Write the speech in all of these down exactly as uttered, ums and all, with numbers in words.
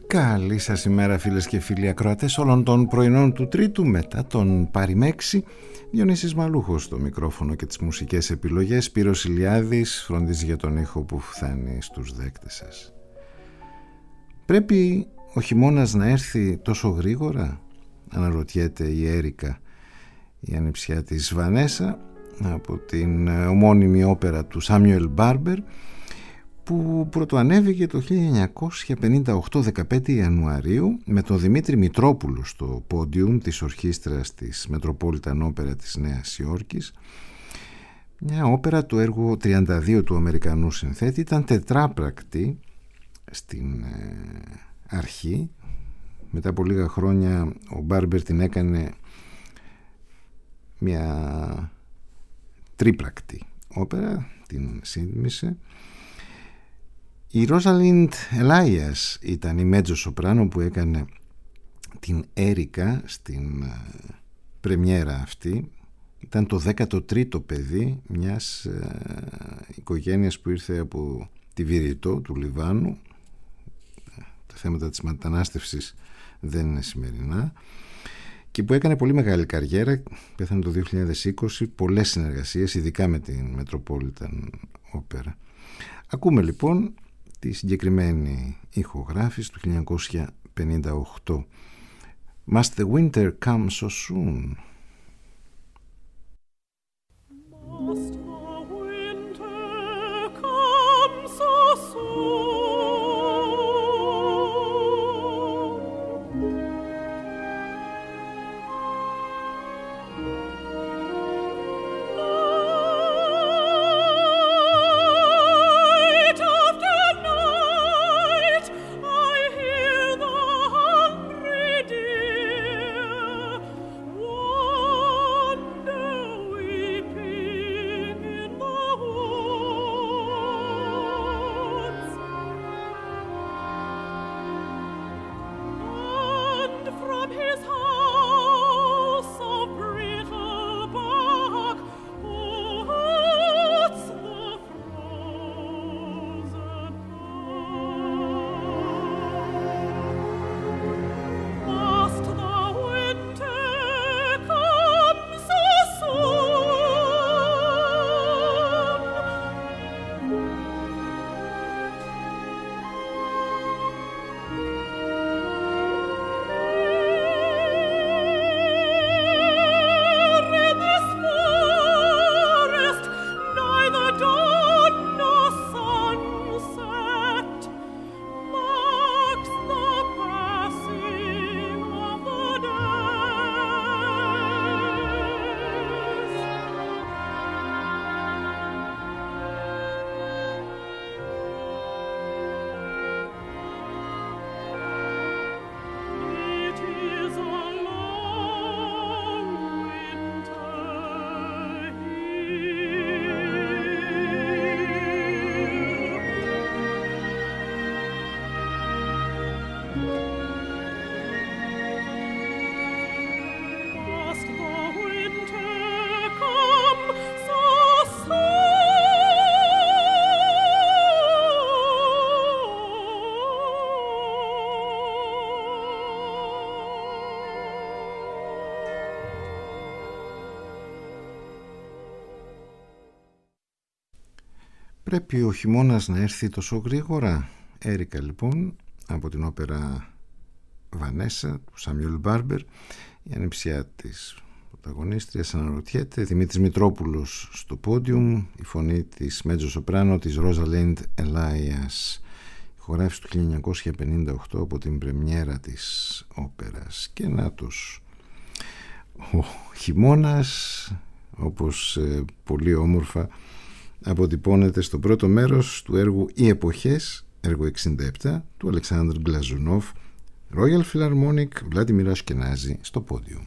Καλή σας ημέρα φίλες και φίλοι ακροατές όλων των πρωινών του Τρίτου μετά τον Παριμέξι. Διονύσης Μαλούχος στο μικρόφωνο και τις μουσικές επιλογές. Σπύρος Ηλιάδης φροντίζει για τον ήχο που φτάνει στους δέκτες σας. Πρέπει ο χειμώνας να έρθει τόσο γρήγορα, αναρωτιέται η Έρικα, η ανιψιά της Βανέσα, από την ομώνυμη όπερα του Σάμιουελ Μπάρμπερ, που πρωτοανέβηκε το χίλια εννιακόσια πενήντα οκτώ δεκαπέντε Ιανουαρίου με τον Δημήτρη Μητρόπουλο στο πόντιουμ της ορχήστρας της Μετροπόλιταν Όπερα της Νέας Υόρκης. Μια όπερα του έργου τριάντα δύο του Αμερικανού συνθέτη, ήταν τετράπρακτη στην ε, αρχή. Μετά από λίγα χρόνια ο Μπάρμπερ την έκανε μια τρίπρακτη όπερα, την σύντμησε. Η Ρόζαλιντ Ελάιας ήταν η μέτζο σοπράνο που έκανε την Έρικα στην πρεμιέρα αυτή. Ήταν το δέκατο τρίτο παιδί μιας ε, οικογένειας που ήρθε από τη Βηρητό του Λιβάνου. Τα θέματα της μετανάστευσης δεν είναι σημερινά, και που έκανε πολύ μεγάλη καριέρα. Πέθανε το δύο χιλιάδες είκοσι, πολλές συνεργασίες, ειδικά με την Μετροπόλιταν Όπερα. Ακούμε λοιπόν τη συγκεκριμένη ηχογράφηση του χίλια εννιακόσια πενήντα οκτώ. Must the winter come so soon? Must the winter come so soon? Πρέπει ο χειμώνας να έρθει τόσο γρήγορα. Έρικα λοιπόν, από την όπερα Βανέσα του Σάμιουελ Μπάρμπερ. Η ανιψιά της πρωταγωνίστριας αναρωτιέται. Δημήτρης Μητρόπουλος στο πόντιουμ. Η φωνή της μέτζο σοπράνο της Ρόζαλιντ Ελάιας. Ηχογράφηση του χίλια εννιακόσια πενήντα οκτώ από την πρεμιέρα της όπερας. Και να τους ο χειμώνας, όπως ε, πολύ όμορφα αποτυπώνεται στο πρώτο μέρος του έργου «Οι Εποχές», έργο εξήντα επτά του Αλεξάνδρ Γκλαζουνόφ, Royal Philharmonic, Βλάντιμιρ Ασκενάζη στο πόντιουμ.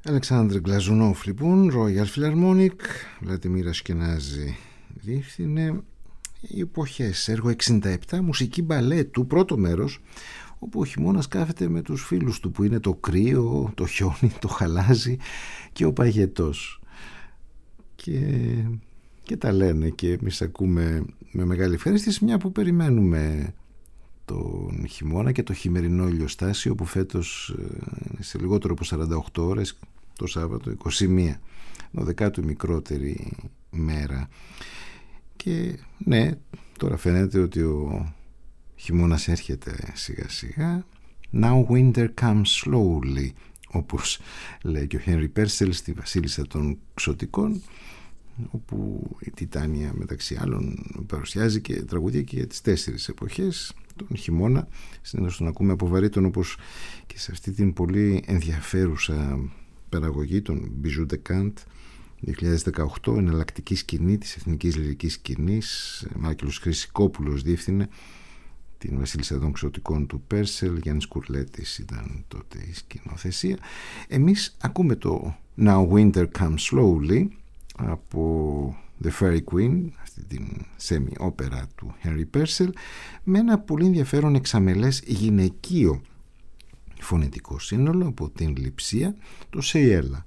Αλεξάνδρ Γκλαζουνόφ λοιπόν, Royal Philharmonic, Βλαντιμίρ Ασκενάζη διεύθυνε. Οι εποχές, έργο εξήντα επτά, μουσική μπαλέτου, πρώτο μέρος, όπου ο χειμώνας κάθεται με τους φίλους του, που είναι το κρύο, το χιόνι, το χαλάζι και ο παγετός, και, και τα λένε, και εμείς ακούμε με μεγάλη ευχαρίστηση, μια που περιμένουμε τον χειμώνα και το χειμερινό ηλιοστάσιο, που φέτος σε λιγότερο από σαράντα οκτώ ώρες, το Σάββατο είκοσι μία, δωδεκάτου μικρότερη μέρα. Και ναι, τώρα φαίνεται ότι ο χειμώνας έρχεται σιγά σιγά. Now winter comes slowly, όπως λέει και ο Χένρι Πέρσελ στη Βασίλισσα των Ξωτικών, όπου η Τιτάνια μεταξύ άλλων παρουσιάζει και τραγούδια και για τις τέσσερις εποχές. Τον χειμώνα συνήθως τον ακούμε από βαρύτον, όπως και σε αυτή την πολύ ενδιαφέρουσα παραγωγή των Bijou de Cant δύο χιλιάδες δεκαοκτώ, εναλλακτική σκηνή της εθνικής λυρικής σκηνής. Μάκελος Χρυσικόπουλος διεύθυνε την Βασίλισσα των Ξωτικών του Πέρσελ, Γιάννης Κουρλέτης ήταν τότε η σκηνοθεσία. Εμείς ακούμε το Now Winter Comes Slowly από The Fairy Queen, αυτή την σέμι-όπερα του Henry Purcell, με ένα πολύ ενδιαφέρον εξαμελές γυναικείο φωνητικό σύνολο από την Λειψία, το Σεϊέλα.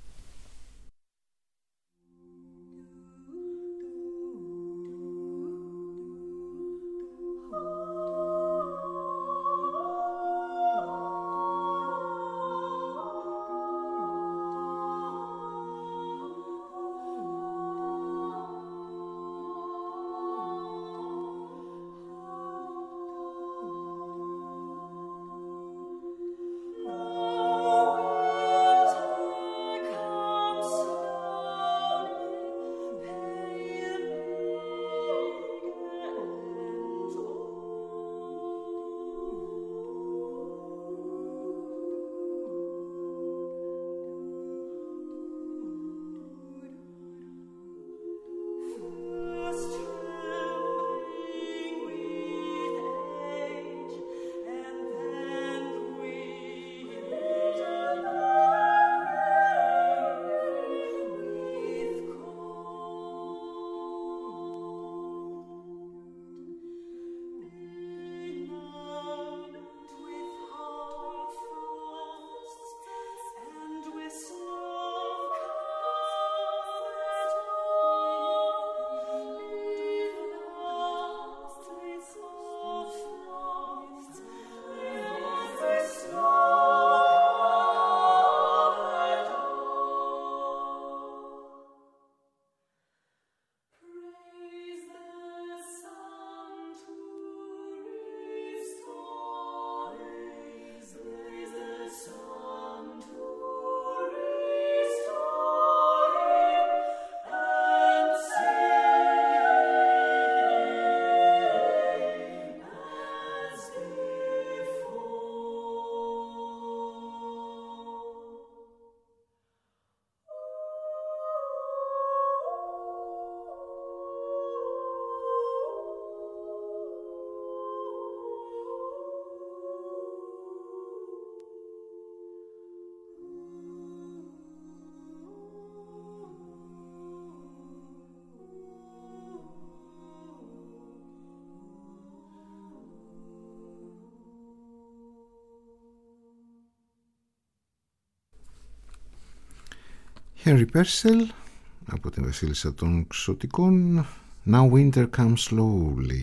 Henry Purcell από την Βασίλισσα των Ξωτικών, Now Winter Comes Slowly,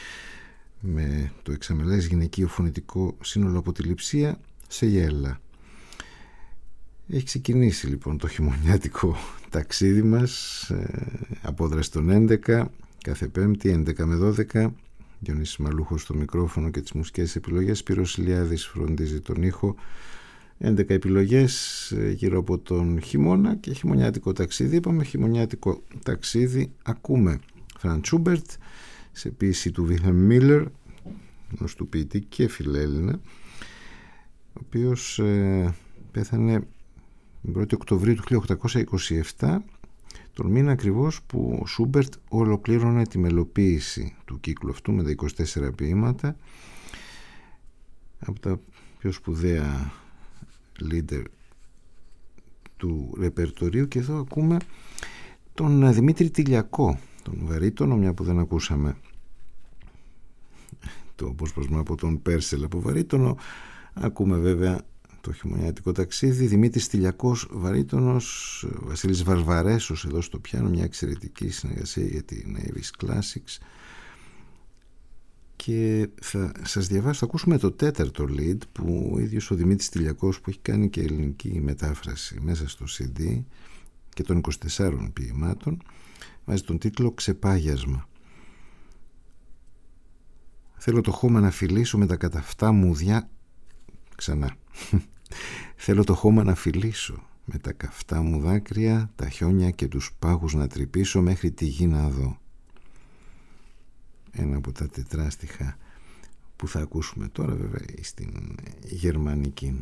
με το εξαμελές γυναικείο φωνητικό σύνολο από τη Λειψία, Σεϊέλα. Έχει ξεκινήσει λοιπόν το χειμωνιάτικο ταξίδι μας, ε, από Δραστον έντεκα, κάθε Πέμπτη έντεκα με δώδεκα. Διονύσης Μαλούχος στο μικρόφωνο και τις μουσικές επιλογές, Σπύρος Ηλιάδης φροντίζει τον ήχο. έντεκα επιλογές γύρω από τον χειμώνα και χειμωνιάτικο ταξίδι. Είπαμε χειμωνιάτικο ταξίδι, ακούμε Φραντ Σούμπερτ σε ποίηση του Βίλχελμ Μίλλερ, γνωστού ποιητή και φιλέλληνα, ο οποίος ε, πέθανε την πρώτη Οκτωβρίου του χίλια οκτακόσια είκοσι επτά, τον μήνα ακριβώς που ο Σούμπερτ ολοκλήρωνε τη μελοποίηση του κύκλου αυτού με τα είκοσι τέσσερα ποίηματα, από τα πιο σπουδαία leader του ρεπερτορίου, και εδώ ακούμε τον Δημήτρη Τηλιακό, τον βαρύτονο, μια που δεν ακούσαμε το απόσπασμα από τον Πέρσελ από βαρύτονο. Ακούμε βέβαια το χειμωνιάτικο ταξίδι. Δημήτρης Τηλιακός βαρύτονος, Βασίλης Βαρβαρέσος εδώ στο πιάνο, μια εξαιρετική συνεργασία για την Avis Classics. Και θα σας διαβάσω, θα ακούσουμε το τέταρτο lead που ο ίδιος ο Δημήτρης Τηλιακός, που έχει κάνει και ελληνική μετάφραση μέσα στο σι ντι και των είκοσι τεσσάρων ποιημάτων, βάζει τον τίτλο «Ξεπάγιασμα». Θέλω το χώμα να φιλήσω με τα καταφτά μου διά... Ξανά. Θέλω το χώμα να φιλήσω με τα καυτά μου δάκρυα, τα χιόνια και τους πάγους να τρυπήσω μέχρι τη γη να δω. Ένα από τα τετράστιχα που θα ακούσουμε τώρα, βέβαια, στην γερμανική.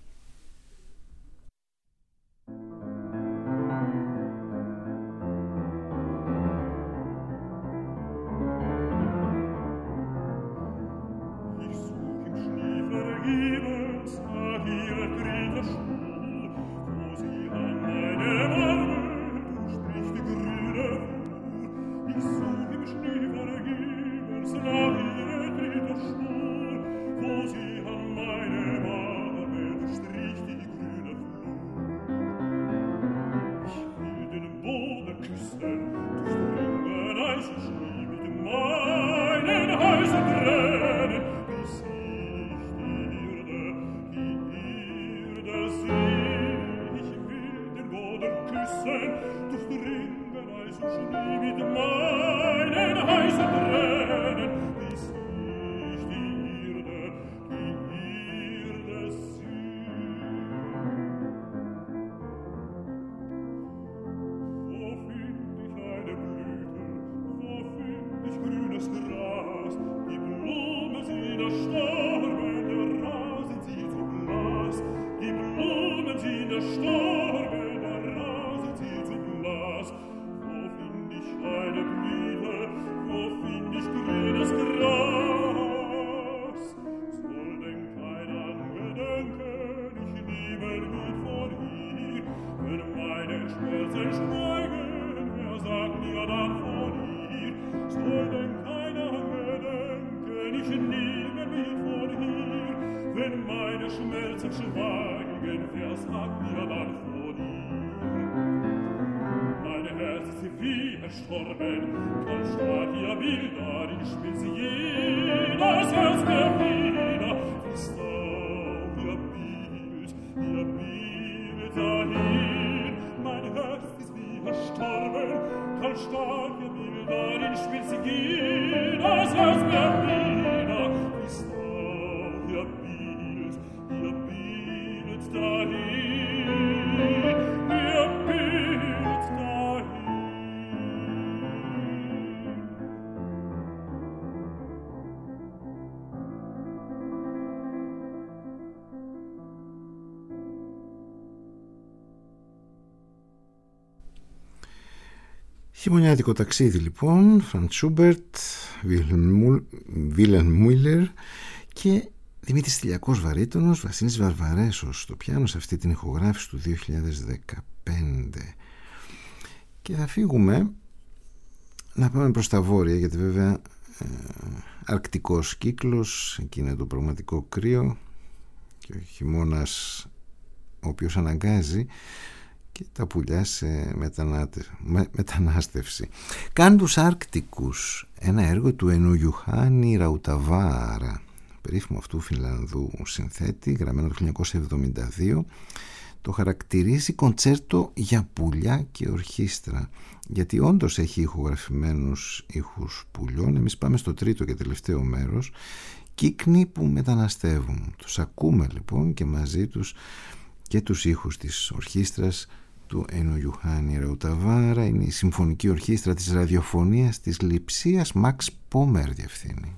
Χειμωνιάτικο ταξίδι λοιπόν, Φραντ Σούμπερτ, Βίλεμ Μούιλερ και Δημήτρης Τηλιακός βαρύτονος, Βασίλης Βαρβαρέσος στο πιάνο σε αυτή την ηχογράφηση του δύο χιλιάδες δεκαπέντε. Και θα φύγουμε να πάμε προς τα βόρεια, γιατί βέβαια ε, αρκτικός κύκλος, εκεί είναι το πραγματικό κρύο και ο χειμώνας ο οποίος αναγκάζει και τα πουλιά σε μετανάστευση. Καν τους Άρκτικους, ένα έργο του Ενογιουχάνη Ραουταβάρα, περίφημο αυτού Φινλανδού συνθέτη, γραμμένο το χίλια εννιακόσια εβδομήντα δύο, το χαρακτηρίζει κοντσέρτο για πουλιά και ορχήστρα, γιατί όντως έχει ηχογραφημένους ήχους πουλιών. Εμείς πάμε στο τρίτο και τελευταίο μέρος, κύκνοι που μεταναστεύουν. Τους ακούμε λοιπόν και μαζί τους και τους ήχους της ορχήστρας του Ενογιουχάνη Ραουταβάρα. Είναι η συμφωνική ορχήστρα της ραδιοφωνίας της Λειψίας, Μαξ Πόμερ διευθύνει.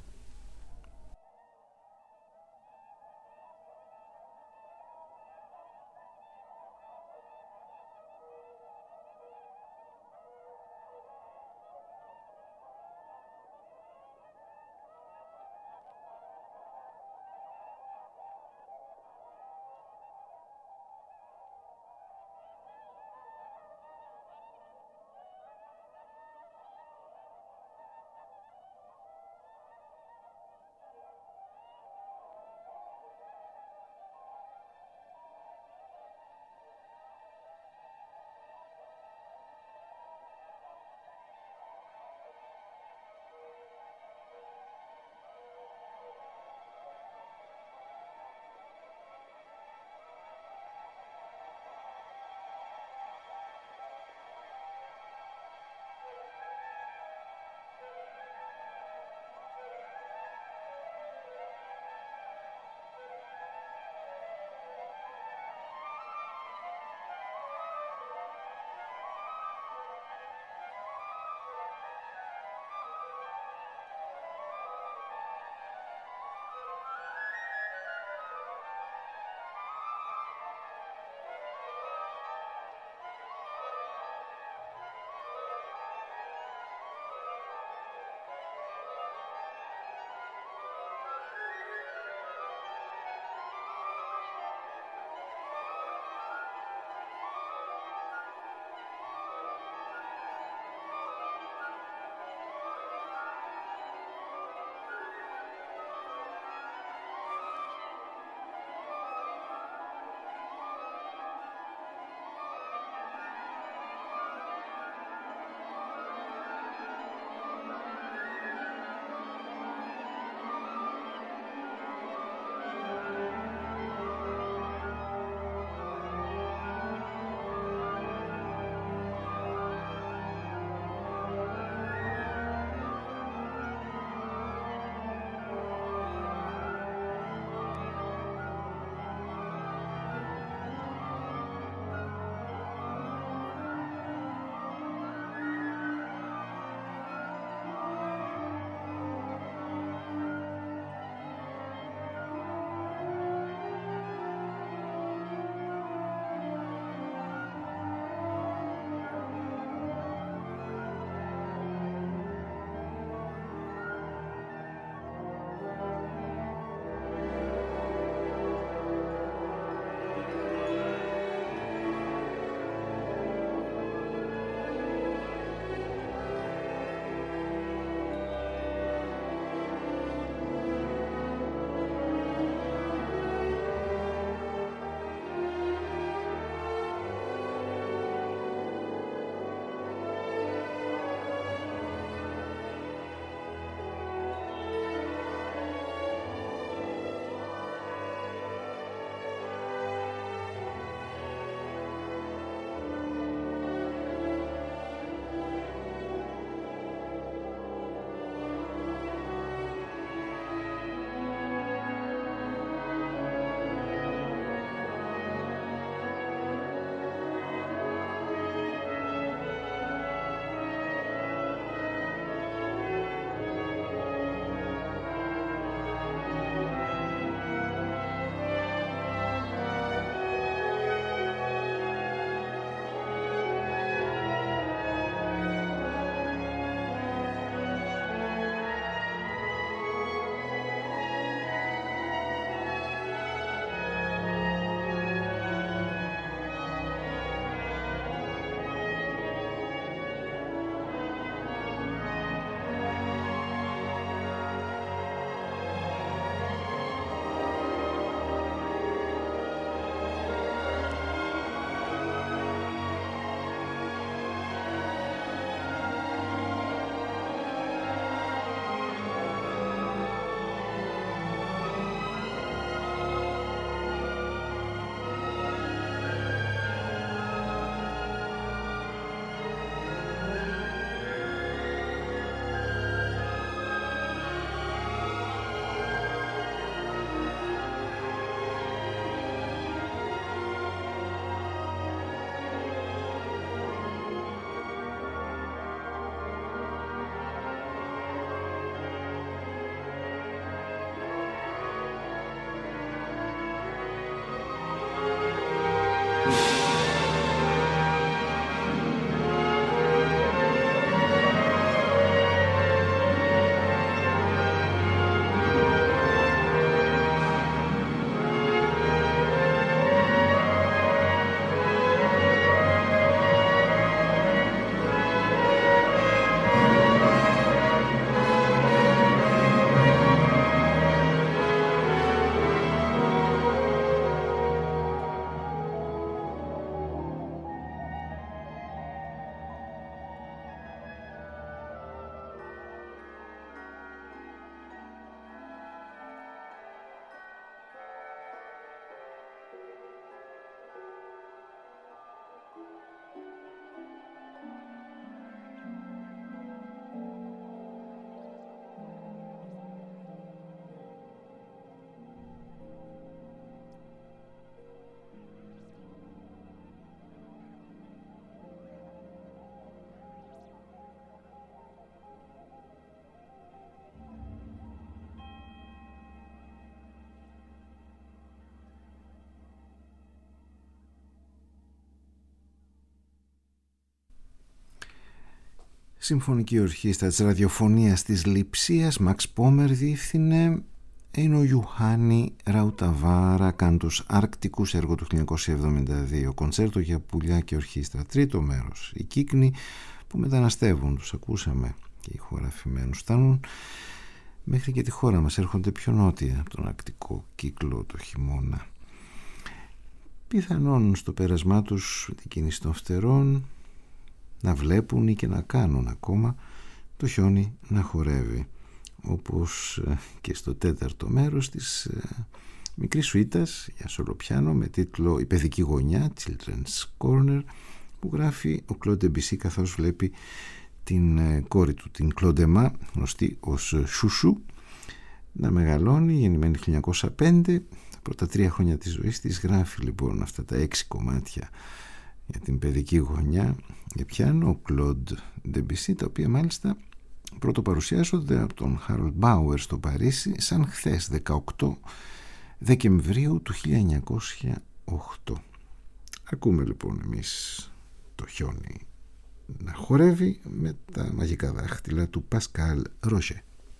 Συμφωνική Ορχήστρα της Ραδιοφωνίας της Λειψίας, Μαξ Πόμερ διεύθυνε. Είναι ο Ιωάννη Ραουταβάρα, κάντους Άρκτικους, έργο του χίλια εννιακόσια εβδομήντα δύο, κοντσέρτο για πουλιά και ορχήστρα, τρίτο μέρος. Οι κύκνοι που μεταναστεύουν, τους ακούσαμε, και οι ηχογραφημένους φτάνουν μέχρι και τη χώρα μας, έρχονται πιο νότια από τον Αρκτικό κύκλο το χειμώνα. Πιθανόν στο πέρασμά τους την κίνηση των φτερών να βλέπουν ή και να κάνουν ακόμα το χιόνι να χορεύει, όπως και στο τέταρτο μέρος της μικρής σουίτας για σολοπιάνο με τίτλο «Η παιδική γωνιά», Children's Corner, που γράφει ο Κλοντ Ντεμπισί καθώς βλέπει την κόρη του, την Κλοντεμά, γνωστή ως Σουσού, να μεγαλώνει, γεννημένη χίλια εννιακόσια πέντε. Τα πρώτα τρία χρόνια της ζωής της γράφει λοιπόν αυτά τα έξι κομμάτια για την παιδική γωνιά για πιάνο ο Κλοντ Ντεμπισί, τα οποία μάλιστα πρώτο παρουσιάζονται από τον Χάρολντ Μπάουερ στο Παρίσι σαν χθες, δεκαοκτώ Δεκεμβρίου του χίλια εννιακόσια οκτώ. Ακούμε λοιπόν εμείς το χιόνι να χορεύει με τα μαγικά δάχτυλα του Πασκάλ Ροζέ.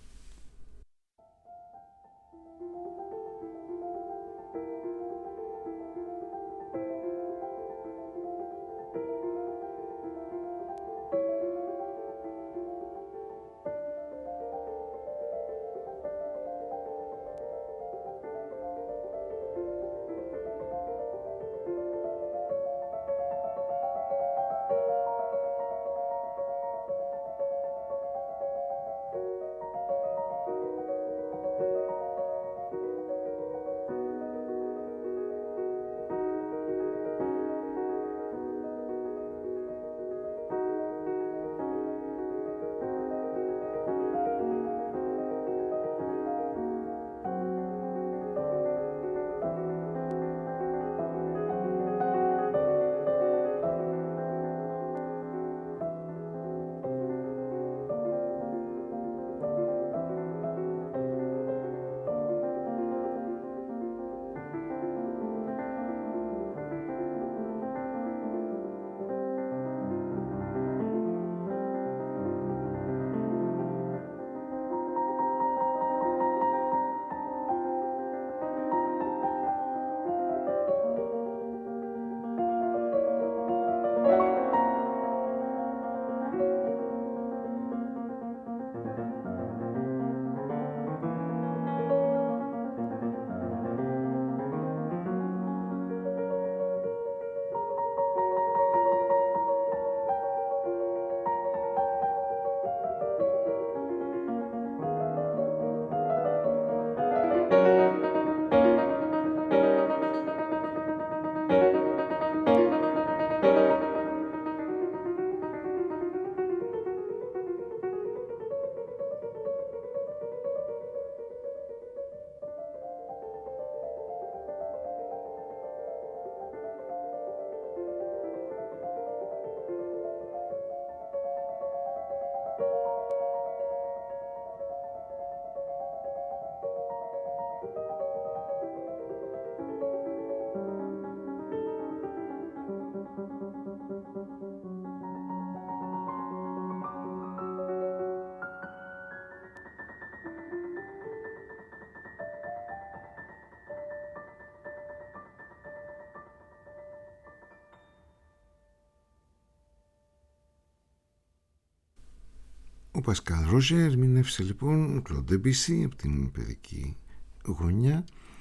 Ο Πασκάλ Ροζέ ερμήνευσε λοιπόν Κλοντ Ντεμπισί από την παιδική γωνιά.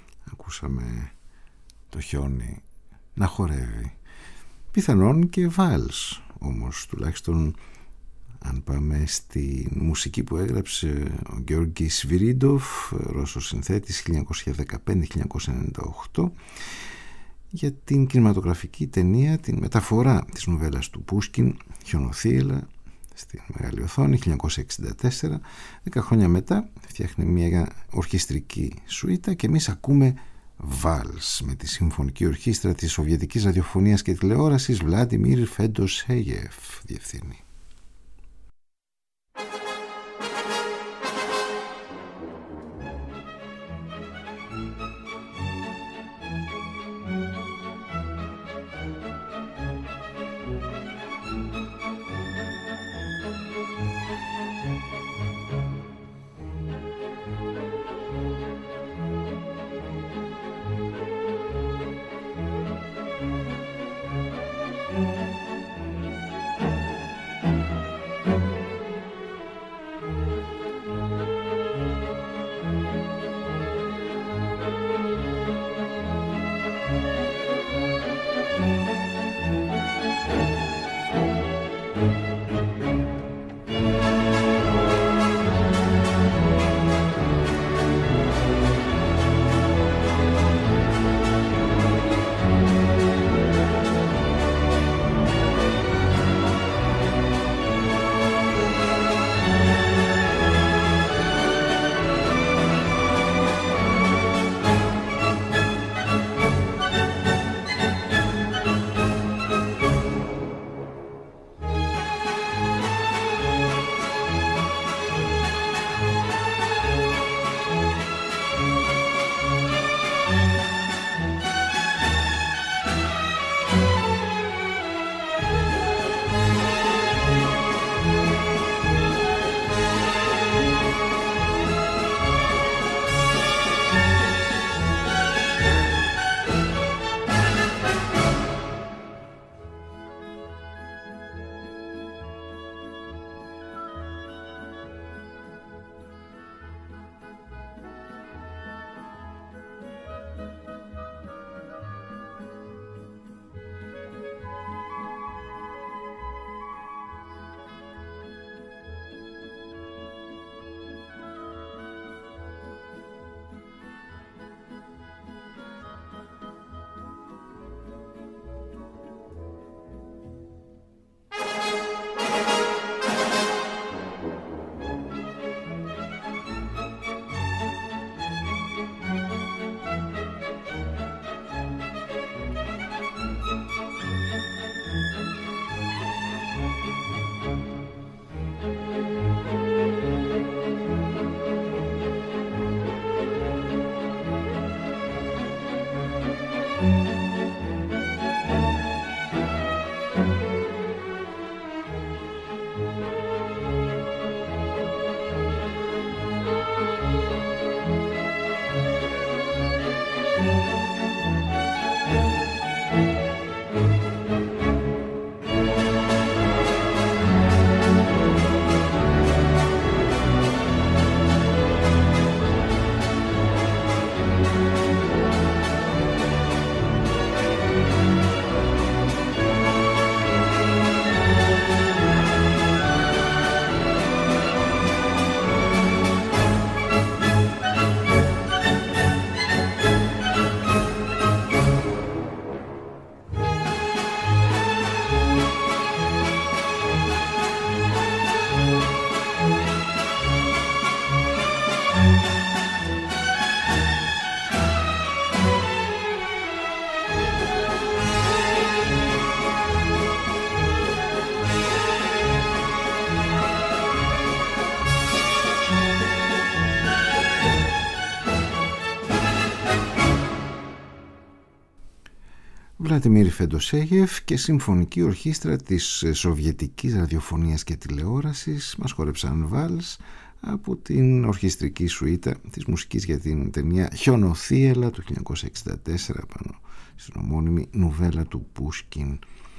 Ακούσαμε το χιόνι να χορεύει, πιθανόν και βάλς, όμως τουλάχιστον αν πάμε στη μουσική που έγραψε ο Γεώργη Σβιρίντοφ, Ρώσος συνθέτης, χίλια εννιακόσια δεκαπέντε με χίλια εννιακόσια ενενήντα οκτώ, για την κινηματογραφική ταινία, την μεταφορά της νουβέλας του Πούσκιν «Χιονοθύελλα» στη μεγάλη οθόνη, χίλια εννιακόσια εξήντα τέσσερα. Δέκα χρόνια μετά φτιάχνει μια ορχιστρική σουίτα και εμείς ακούμε βάλς με τη Συμφωνική Ορχήστρα της Σοβιετικής Ραδιοφωνίας και Τηλεόρασης. Βλάντιμιρ Φεντοσέιεφ διευθύνει. Βλαντιμίρ Φεντοσέγεφ και Συμφωνική Ορχήστρα της Σοβιετικής Ραδιοφωνίας και Τηλεόρασης μας χόρεψαν βάλς από την ορχιστρική σουίτα της μουσικής για την ταινία Χιονοθύελλα του χίλια εννιακόσια εξήντα τέσσερα πάνω στην ομώνυμη νουβέλα του Πούσκιν.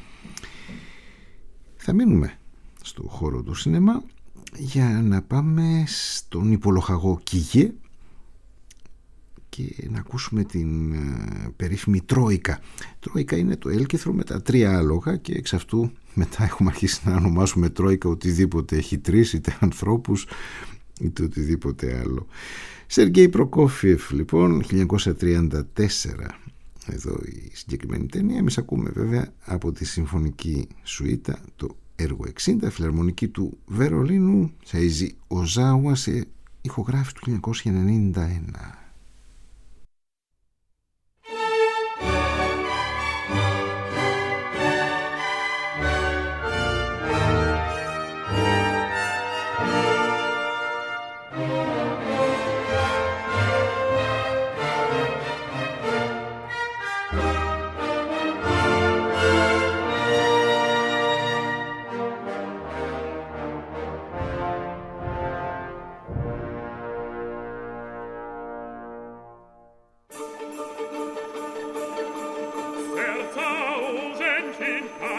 Θα μείνουμε στο χώρο του σινεμά για να πάμε στον υπολοχαγό Κιγέ και να ακούσουμε την uh, περίφημη Τρόικα. Τρόικα είναι το έλκυθρο με τα τρία άλογα και εξ αυτού μετά έχουμε αρχίσει να ονομάσουμε Τρόικα οτιδήποτε έχει τρεις, είτε ανθρώπους είτε οτιδήποτε άλλο. Σεργέη Προκόφιεφ λοιπόν, χίλια εννιακόσια τριάντα τέσσερα εδώ η συγκεκριμένη ταινία. Εμείς ακούμε βέβαια από τη Συμφωνική Σουίτα το έργο εξήντα, φιλαρμονική του Βερολίνου, Σέιζι Οζάουα, σε ηχογράφηση του χίλια εννιακόσια ενενήντα ένα.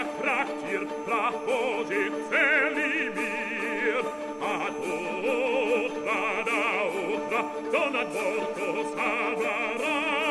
traktir prohodit celi mir, ad otra da otra, donat vorto savara.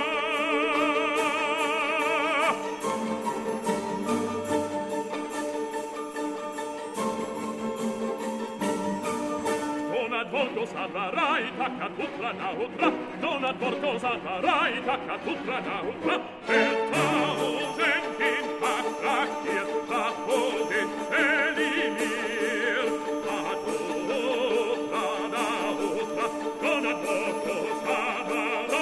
Donat vorto savara, itacca tutra da otra, donat vorto savara, itacca tutra da otra, per tao gentin pac traktir prohodit celi mir, ad otra da otra, donat vorto savara.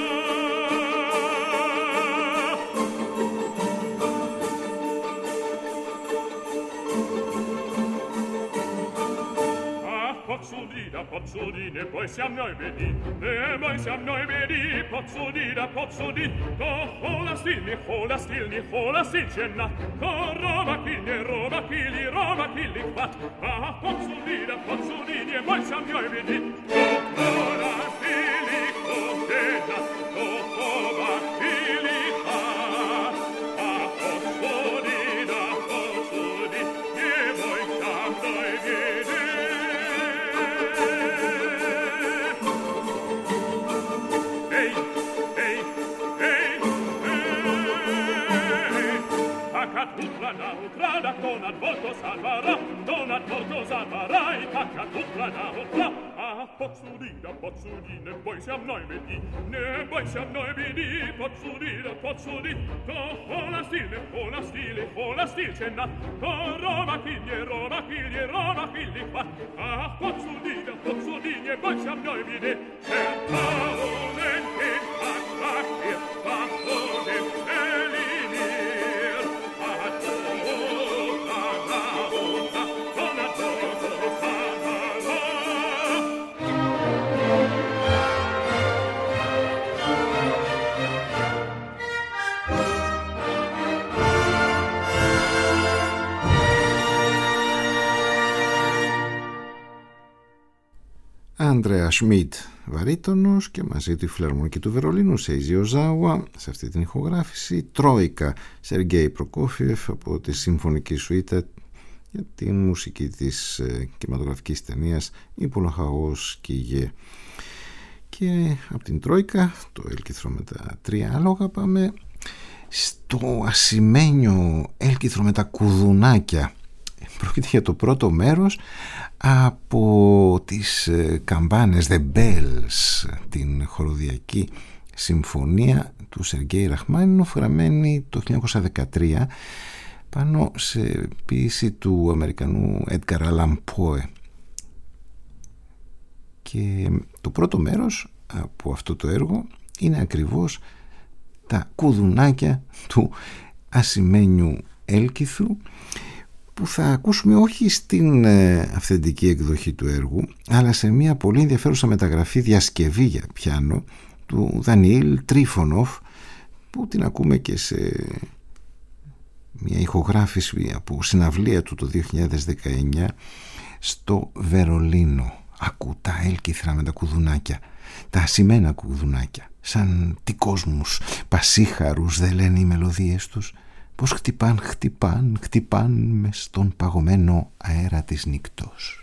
Pozzolina, pozzolina, poi siamo noi vedi, e poi siamo noi vedi, pozzolina, pozzolina, oh, hola stilni, hola stilni, hola stilcenna, oh, roba chili, roba chili, roba chili, quat, ah, pozzolina, pozzolina, e poi siamo noi vedi, oh, hola stilni, contenna, oh, roba chili, quat, ah, pozzolina, pozzolina, e poi siamo noi vedi. Tutra da utra, da donat vorto salvara, donat vorto salvara, e tacca tutra da utra. Ah, pozzolina, pozzolina, poi siamo noi vedi, ne poi siamo noi vedi, pozzolina, pozzolina, oh, hola stile, hola stile, hola stil cenna, oh, Roma figlie, Roma figlie, Roma figli qua. Ah, pozzolina, pozzolina, poi siamo noi vedi, e paone che fa tacchia, fa pose, elimir, Άντρεα Σμιτ βαρύτονος και μαζί του η Φιλαρμονική του Βερολίνου Σέιζι Οζάουα σε αυτή την ηχογράφηση, Τρόικα Σεργέη Προκόφιεφ από τη Συμφωνική Σουίτα για την μουσική της ε, κινηματογραφικής ταινίας «Η Πολοχαγός Κιγέ». Και από την Τρόικα, το έλκυθρο με τα τρία άλογα, πάμε στο ασημένιο έλκυθρο με τα κουδουνάκια. Πρόκειται για το πρώτο μέρος από τις καμπάνες The Bells, την χοροδιακή συμφωνία του Σεργέη Ραχμάνινοφ, γραμμένη το χίλια εννιακόσια δεκατρία πάνω σε ποίηση του Αμερικανού Edgar Allan Poe. Και το πρώτο μέρος από αυτό το έργο είναι ακριβώς τα κουδουνάκια του ασημένιου έλκυθρου, που θα ακούσουμε όχι στην ε, αυθεντική εκδοχή του έργου, αλλά σε μια πολύ ενδιαφέρουσα μεταγραφή διασκευή για πιάνο του Δανιήλ Τρίφωνοφ, που την ακούμε και σε μια ηχογράφηση από συναυλία του το δύο χιλιάδες δεκαεννιά στο Βερολίνο. Ακού τα έλκυθρα με τα κουδουνάκια, τα ασημένα κουδουνάκια, σαν τι κόσμους πασίχαρους δεν λένε οι μελωδίες τους, πως χτυπάν, χτυπάν, χτυπάν μες στον παγωμένο αέρα της νύκτος.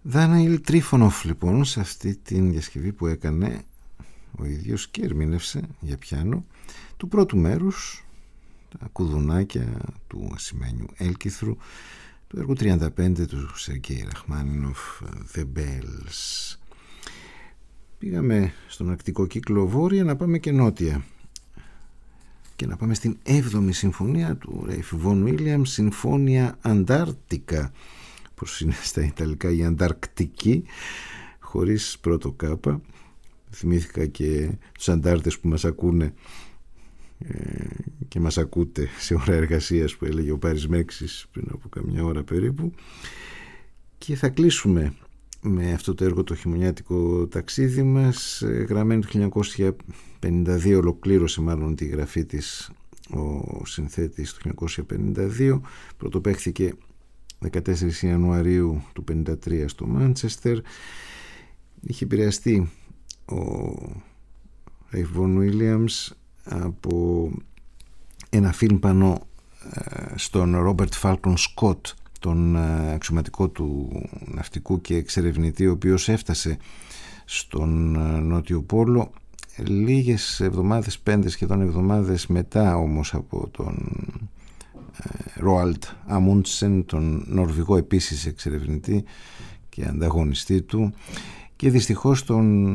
Δαναήλ Τρίφωνοφ λοιπόν, σε αυτή την διασκευή που έκανε ο ίδιος και ερμήνευσε για πιάνο του πρώτου μέρους, τα κουδουνάκια του ασημένιου Έλκυθρου, του έργου τριάντα πέντε του Σεργέη Ραχμάνινοφ, The Bells. Πήγαμε στον Αρκτικό κύκλο βόρεια, να πάμε και νότια και να πάμε στην έβδομη συμφωνία του Ρέιφ Βον Βίλιαμς, Συμφώνια Αντάρτικα, πως είναι στα Ιταλικά η Ανταρκτική, χωρίς πρώτο κάπα. Θυμήθηκα και τους αντάρτες που μας ακούνε ε, και μας ακούτε σε ώρα εργασίας, που έλεγε ο Πάρης Μέξης πριν από καμιά ώρα περίπου. Και θα κλείσουμε με αυτό το έργο, το χειμωνιάτικο ταξίδι μας, γραμμένο το χίλια εννιακόσια πενήντα δύο, ολοκλήρωσε μάλλον τη γραφή της ο συνθέτης το χίλια εννιακόσια πενήντα δύο, πρωτοπαίχθηκε δεκατέσσερις Ιανουαρίου του πενήντα τρία στο Μάντσεστερ. Είχε επηρεαστεί ο Ρέιφ Βον Βίλιαμς από ένα φιλμ πάνω στον Ρόμπερτ Φάλκον Σκοτ, τον αξιωματικό του ναυτικού και εξερευνητή, ο οποίος έφτασε στον Νότιο Πόλο λίγες εβδομάδες, πέντε σχεδόν εβδομάδες μετά όμως από τον Ρόαλτ Αμούντσεν, τον Νορβηγό επίσης εξερευνητή και ανταγωνιστή του, και δυστυχώς τον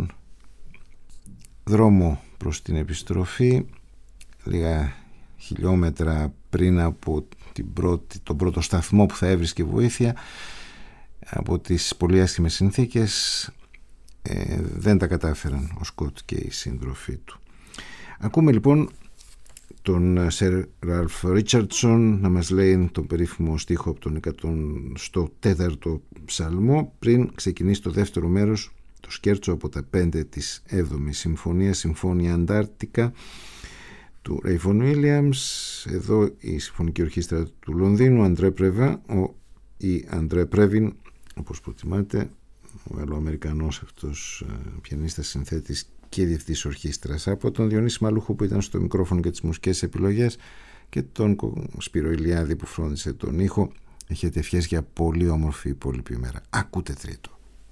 δρόμο προς την επιστροφή, λίγα χιλιόμετρα πριν από την πρώτη, τον πρώτο σταθμό που θα έβρισκε βοήθεια, από τις πολύ άσχημες συνθήκες ε, δεν τα κατάφεραν ο Σκοτ και οι σύντροφοί του. Ακούμε λοιπόν τον Σερ Ραλφ Ρίτσαρντσον να μας λέει τον περίφημο στίχο από τον εκατόν τέταρτο ψαλμό, πριν ξεκινήσει το δεύτερο μέρος, το σκέρτσο από τα πέντε της έβδομης συμφωνίας, Συμφώνια Αντάρτικα του Ρέιφ Βον Βίλιαμς. Εδώ η Συμφωνική Ορχήστρα του Λονδίνου, Αντρέ Πρεβά ή Αντρέ Πρέβιν, όπως προτιμάτε, ο Γαλλοαμερικανός αυτός πιανίστας, συνθέτης και διευθυντής ορχήστρας, από τον Διονύση Μαλούχο που ήταν στο μικρόφωνο και τις μουσικές επιλογές, και τον Σπύρο Ηλιάδη που φρόντισε τον ήχο. Έχετε ευχές για πολύ όμορφη υπόλοιπη ημέρα. Ακούτε τρίτο.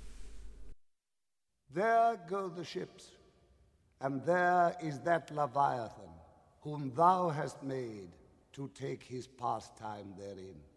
There go the ships, and there is that Leviathan, whom thou hast made to take his pastime therein.